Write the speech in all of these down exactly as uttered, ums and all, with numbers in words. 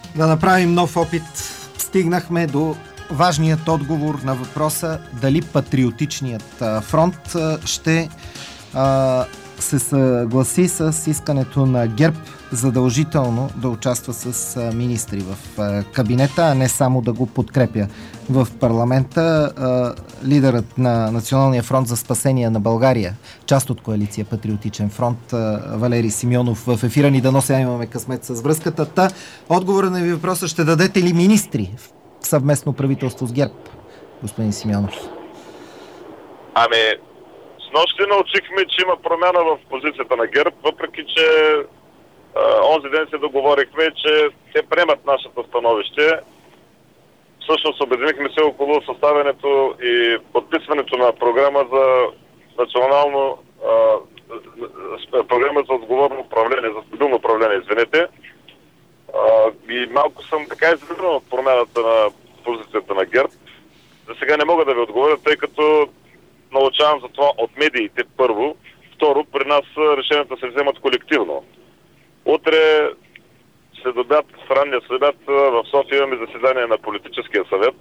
Да направим нов опит. Стигнахме до важният отговор на въпроса дали Патриотичният фронт ще а, се съгласи с искането на ГЕРБ задължително да участва с а, министри в а, кабинета, а не само да го подкрепя в парламента. А, лидерът на Националния фронт за спасение на България, част от коалиция Патриотичен фронт, а, Валери Симеонов в ефира ни. Дано сега имаме късмет с връзката. Та, отговора на ви въпроса: ще дадете ли министри в съвместно правителство с ГЕРБ, господин Симеонов? Ами, с нощи научихме, че има промяна в позицията на ГЕРБ, въпреки че а, онзи ден се договорихме, че те приемат нашето становище. Всъщност обединихме се около съставянето и подписването на програма за национално а, програма за отговорно управление, за стабилно управление, извинете. А, и малко съм така изненадан от промяната на позицията на ГЕРБ. За сега не мога да ви отговоря, тъй като научавам за това от медиите, първо. Второ, при нас решенията се вземат колективно. Утре следобед, в ранния следобед в София имаме заседание на политическия съвет.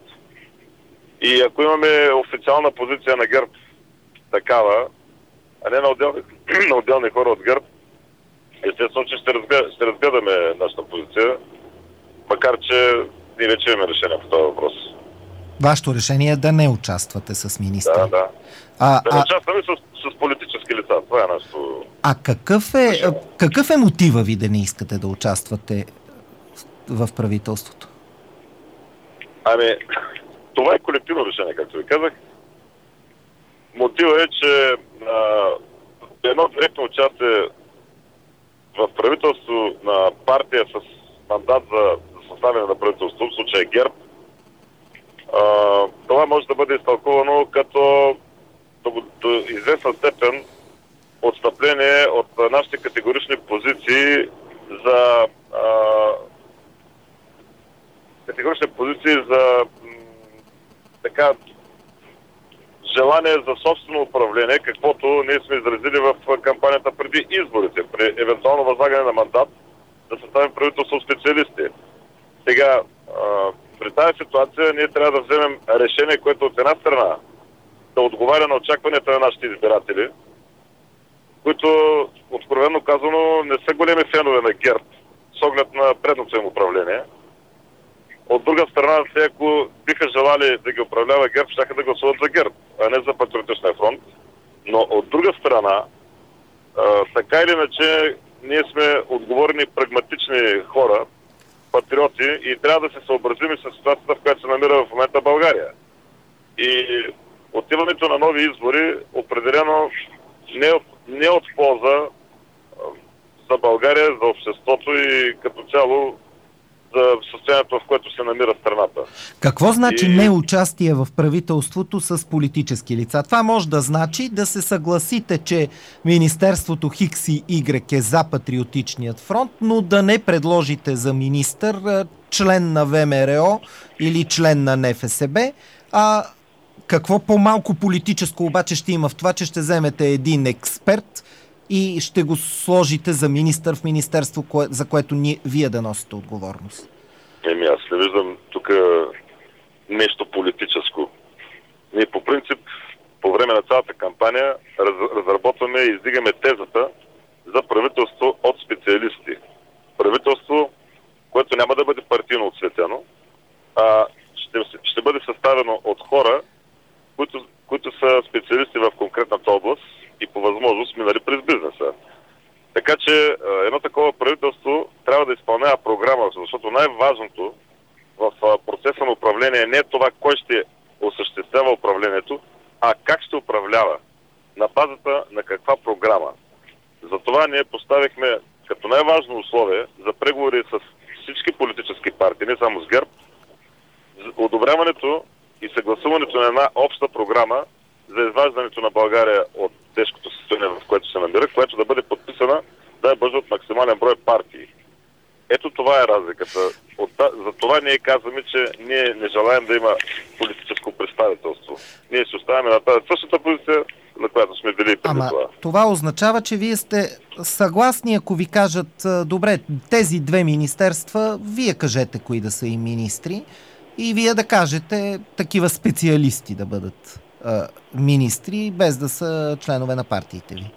И ако имаме официална позиция на ГЕРБ такава, а не на отделни, на отделни хора от ГЕРБ, естествено, че ще, разглед, ще разгледаме нашата позиция, макар че ние вече имаме решение по този въпрос. Вашето решение е да не участвате с министри. Да, да. А, да не а... участваме с, с политически лица. Това е нашето... А какъв е, какъв е мотива ви да не искате да участвате в правителството? Ами, това е колективно решение, както ви казах. Мотива е, че а, едно директно участие в правителство на партия с мандат за, за съставяне на правителство, в случая ГЕРБ, а, това може да бъде изтълкувано като до, до известна степен отстъпление от нашите категорични позиции за а, категорични позиции за м, така желание за собствено управление, каквото ние сме изразили в кампанията преди изборите, при евентуално възлагане на мандат да съставим правителство специалисти. Сега, а, при тази ситуация ние трябва да вземем решение, което от една страна да отговаря на очакванията на нашите избиратели, които, откровено казано, не са големи фенове на ГЕРБ, с оглед на предното им управление. От друга страна, те, ако биха желали да ги управлява ГЕРБ, щяха да гласуват за ГЕРБ, а не за Патриотичния фронт. Но от друга страна, а, така или иначе, ние сме отговорни, прагматични хора, патриоти, и трябва да се съобразим с ситуацията, в която се намира в момента България. И отиването на нови избори определено не, не от полза за България, за обществото и като цяло за състоянието, в което се намира страната. Какво значи и... неучастие в правителството с политически лица? Това може да значи да се съгласите, че Министерството Хикс и Y е за Патриотичният фронт, но да не предложите за министър член на ВМРО или член на НФСБ. А какво по-малко политическо обаче ще има в това, че ще вземете един експерт и ще го сложите за министър в министерство, кое, за което ни, вие да носите отговорност? Еми, аз не виждам тук нещо политическо. Ние по принцип, по време на цялата кампания, раз, разработваме и издигаме тезата за правителство от специалисти. Правителство, което няма да бъде партийно отсветено, а ще, ще бъде съставено от хора, които, които са специалисти в конкретната област и по възможност минали през бизнеса. Така че едно такова правителство трябва да изпълнява програма, защото най-важното в процеса на управление не е това кой ще осъществява управлението, а как ще управлява, на базата на каква програма. Затова ние поставихме като най-важно условие за преговори с всички политически партии, не само с ГЕРБ, одобряването и съгласуването на една обща програма за изваждането на България от тежкото състояние, в което се намира, което да бъде подписана, да бъде от максимален брой партии. Ето това е разликата. От, за това ние казваме, че ние не желаем да има политическо представителство. Ние ще оставяме на тази същата позиция, на която сме били преди Ама, това. това означава, че вие сте съгласни, ако ви кажат, добре, тези две министерства, вие кажете кои да са и министри, и вие да кажете такива специалисти да бъдат а, министри, без да са членове на партиите ви.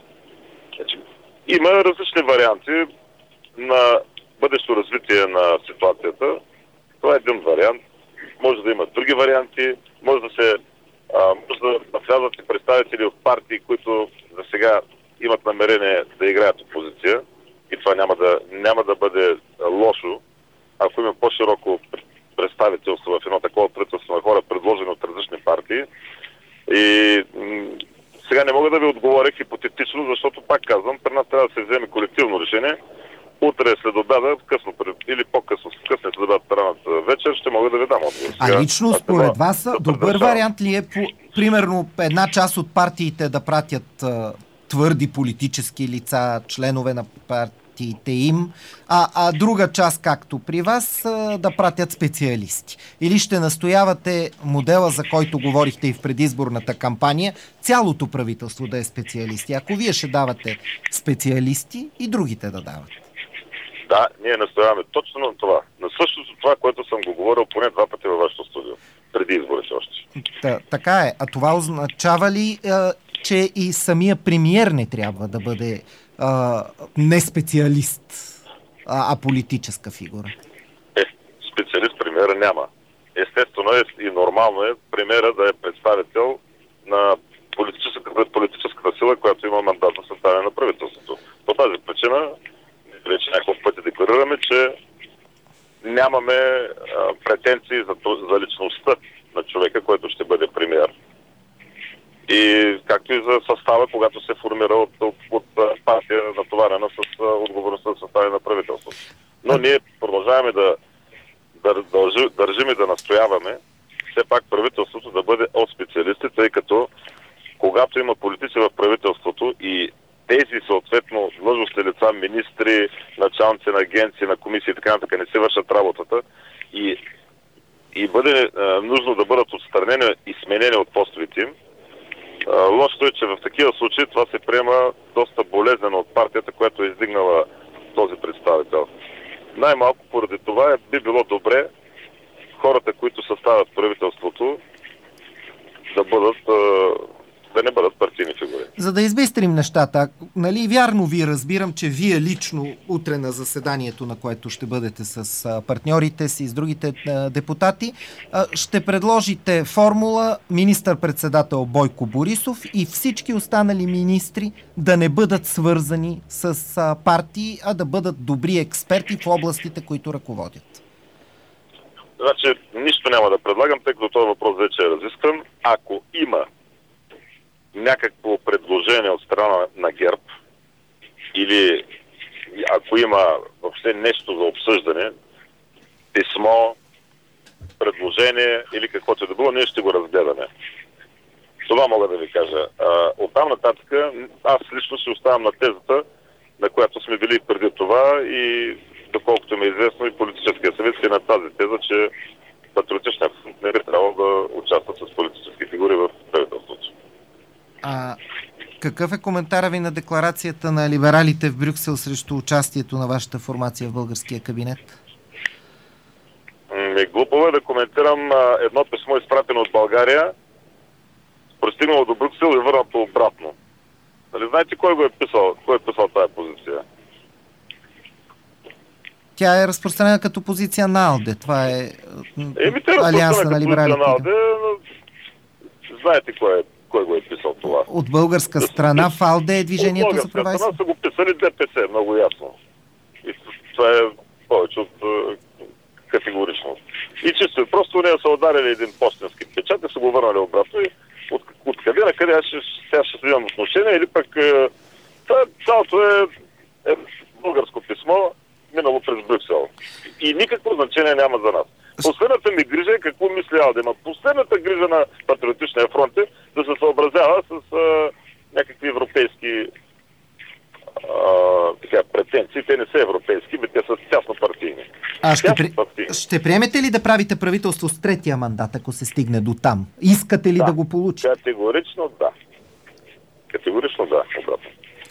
Има различни варианти на бъдещо развитие на ситуацията. Това е един вариант. Може да има други варианти. Може да се а, може да влязат и представители от партии, които за сега имат намерение да играят опозиция. И това няма да, няма да бъде лошо, ако има по-широко представителство в едно такова правителство на хора, предложени от различни партии. И м- сега не мога да ви отговоря хипотетично, защото, пак казвам, при нас трябва да се вземе колективно решение. Утре след обяда, късно или по-късно, късно след обяда, раната вечер, ще мога да ви дам отговор. А лично според вас да добър вариант ли е, по, примерно, една част от партиите да пратят а, твърди политически лица, членове на партиите им, а, а друга част, както при вас, а, да пратят специалисти? Или ще настоявате модела, за който говорихте и в предизборната кампания, цялото правителство да е специалисти? Ако вие ще давате специалисти, и другите да дават. Да, ние настояваме точно на това. На същото това, което съм го говорил поне два пъти във вашето студио. Преди изборите още. Та, така е. А това означава ли, а, че и самия премиер не трябва да бъде а, не специалист, а, а политическа фигура? Е, специалист премиера няма. Естествено е и нормално е премиера да е представител на политическата, политическата сила, която има мандат за съставяне на правителството. По тази причина вече няколко пъти декларираме, че нямаме а, претенции за, за личността на човека, който ще бъде премиер. И както и за състава, когато се формира от, от, от партия, натоварена с а, отговорността за съставяне на правителството. Но ние продължаваме да, да дължи, държим и да настояваме все пак правителството да бъде от специалисти, тъй като когато има политици в правителството и тези съответно длъжностни лица, министри, началници на агенции, на комисии и така нататък не се вършат работата и, и бъде а, нужно да бъдат отстранени и сменени от постовите им. А, лошото е, че в такива случаи това се приема доста болезнено от партията, която е издигнала този представител. Най-малко поради това е, би било добре хората, които съставят правителството, да бъдат а, да не бъдат партийни фигури. За да избистрим нещата, нали, вярно ви разбирам, че вие лично утре на заседанието, на което ще бъдете с а, партньорите си, с другите а, депутати, а, ще предложите формула министър-председател Бойко Борисов и всички останали министри да не бъдат свързани с а, партии, а да бъдат добри експерти в областите, които ръководят. Значи, нищо няма да предлагам, тъй като този въпрос вече е разискан. Ако има някакво предложение от страна на ГЕРБ или ако има въобще нещо за обсъждане, писмо, предложение или каквото е да било, ние ще го разгледаме. Това мога да ви кажа. Оттам нататък аз лично ще оставам на тезата, на която сме били преди това и доколкото ми е известно и политическия съвет е на тази теза, че Патриотичният фронт не би трябвало да участват с политически фигури в правителството. А какъв е коментара ви на декларацията на либералите в Брюксел срещу участието на вашата формация в българския кабинет? М- глупо е да коментирам а, едно писмо, изпратено от България, пристигнало до Брюксел и върнато обратно. Нали знаете кой го е писал, кой е писал тази позиция? Тя е разпространена като позиция на АЛДЕ. Това е Еми, Алианса на либералите. На АЛДЕ, знаете кой е Кой го е писал това? От българска страна в АЛДЕ е Движението за права и свободи. От българска страна са го писали ДПС, много ясно. И това е повече от категорично. И чисто просто не са ударили един почтенски печат и са го върнали обратно. И от, от къде на къде аз ще, сега ще следвам отношение или пък това, цялото е, е българско писмо, минало през Брюксел. И никакво значение няма за нас. Последната ми грижа е какво мисли АЛДЕ. Последната грижа на Патриотичния фронт е да се съобразява с а, някакви европейски а, така, претенции. Те не са европейски, бе те са тясно партийни. А ще, при... ще приемете ли да правите правителство с третия мандат, ако се стигне до там? Искате ли да, да го получите? Категорично да.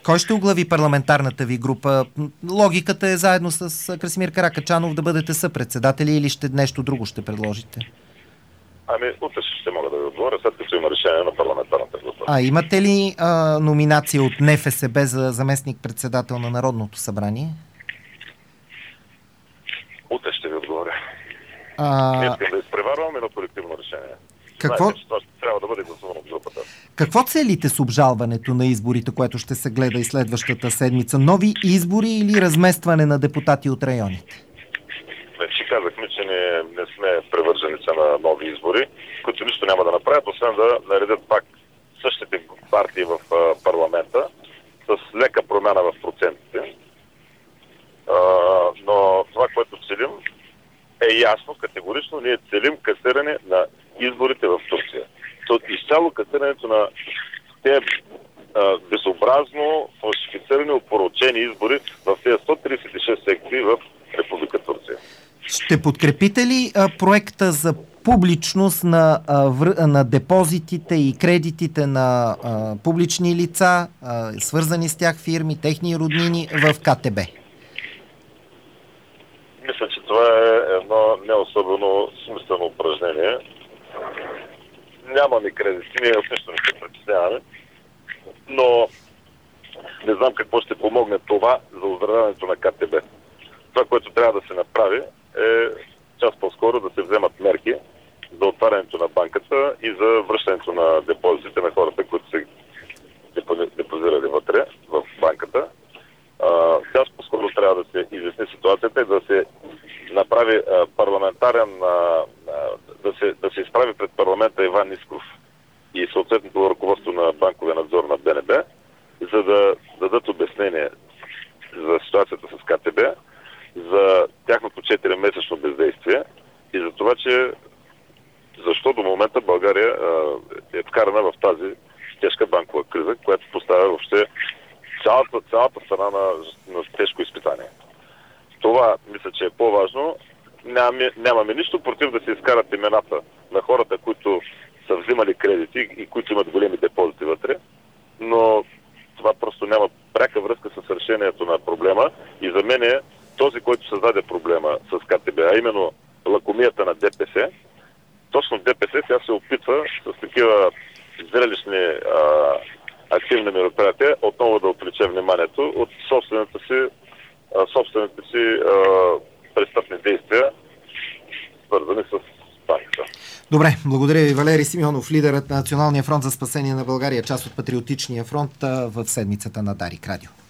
Кой ще оглави парламентарната ви група? Логиката е заедно с Красимир Каракачанов да бъдете съпредседатели или ще нещо друго ще предложите? Ами, утре ще мога да ви отговоря, след като има решение на парламентарната група. А имате ли а, номинация от НФСБ за заместник-председател на Народното събрание? Утре ще ви отговоря. А... Не искам да изпреварвам едно колективно решение. Какво... Знаете, че това ще трябва да бъде гласувано в групата. Какво целите с обжалването на изборите, което ще се гледа и следващата седмица? Нови избори или разместване на депутати от районите? Вече казахме, че не, не сме привърженици на нови избори, които нищо няма да направят, освен да наредят пак същите партии в а, парламента с лека промяна в процентите. А, но това, което целим, е ясно, категорично. Ние целим касиране на изборите в Турция. То изцяло касирането на те безобразно фалшифицирани, опорочени избори в тези сто тридесет и шест секции в Република Турция. Ще подкрепите ли а, проекта за публичност на, а, вър... на депозитите и кредитите на а, публични лица, а, свързани с тях фирми, техни роднини в КТБ? Мисля, че това е едно не особено смислено упражнение. Нямаме кредити, ние от нищо не се притесняваме, но не знам какво ще помогне това за оздравяването на КТБ. Това, което трябва да се направи, е част по-скоро да се вземат мерки за отварянето на банката и за връщането на депозитите на хората, които се депозирали вътре в банката. Част по-скоро трябва да се изясни ситуацията и да се направи а, парламентарен, а, да, се, да се изправи пред парламента Иван Искров и съответното ръководство на банковия надзор на БНБ, за да дадат обяснение за ситуацията с КТБ, за тяхното четиримесечно бездействие и за това, че защо до момента България а, е вкарана в тази тежка банкова криза, която поставя въобще цялата, цялата страна на, на тежко изпитание. Това мисля, че е по-важно. Нямаме, нямаме нищо против да се изкарат имената на хората, които са взимали кредити и които имат големи депозити вътре, но това просто няма пряка връзка с решението на проблема и за мен е този, който създаде проблема с КТБ, а именно лакомията на ДПС. Точно ДПС сега се опитва с такива зрелищни а, активни мероприятия отново да отвлече вниманието от собствената си собствените си а, престъпни действия, свързани с банката. Добре, благодаря ви, Валери Симеонов, лидерът на Националния фронт за спасение на България, част от Патриотичния фронт в седмицата на Дарик Радио.